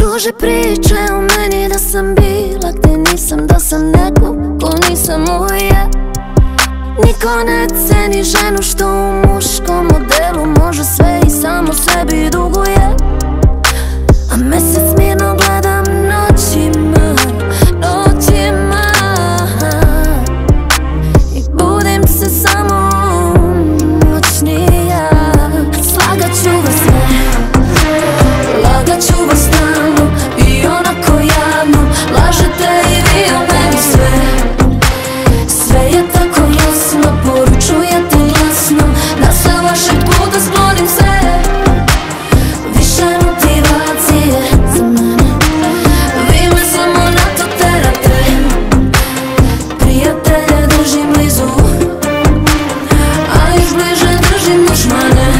Kruže priče o meni da sam bila gdje nisam, da sam neko ko nisam uvijek. Niko ne ceni ženu što u muškom modelu može sve i samo sebi duguje. A mesec mirno gledam noćima, noćima, i budim se samo moćnija. Slagat ću vas sve, lagat ću vas stalno i onako javno. Lažete i vi o meni sve, sve je tako jasno, poručujete glasno da sa vašeg puta sklonim se. Više motivacije za mene, vi me samo na to terate. Prijatelje držim blizu, a još bliže držim dušmane.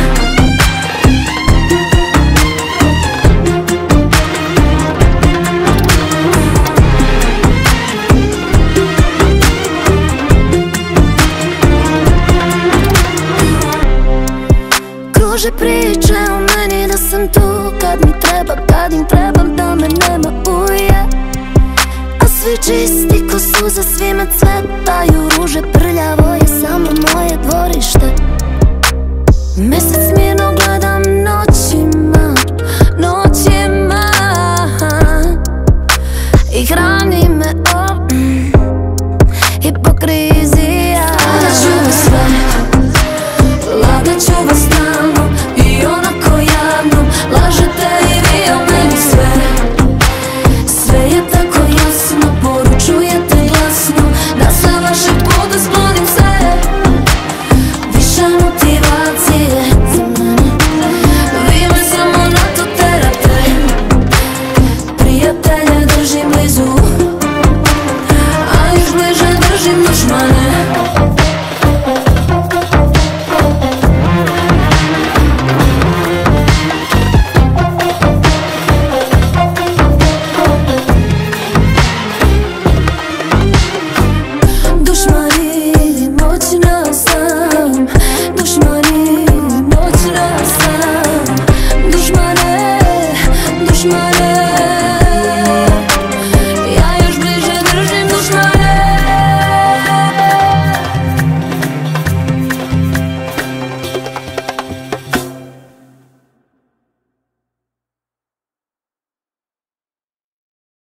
Kruže priče o meni da sam tu kad mi treba, kad im trebam, da me nema uje. A svi čisti ko suza, svima cvetaju ruže. Prljavo je samo moje dvorište. Mesec mirno gledam noćima, noćima, i hrani me i pokrije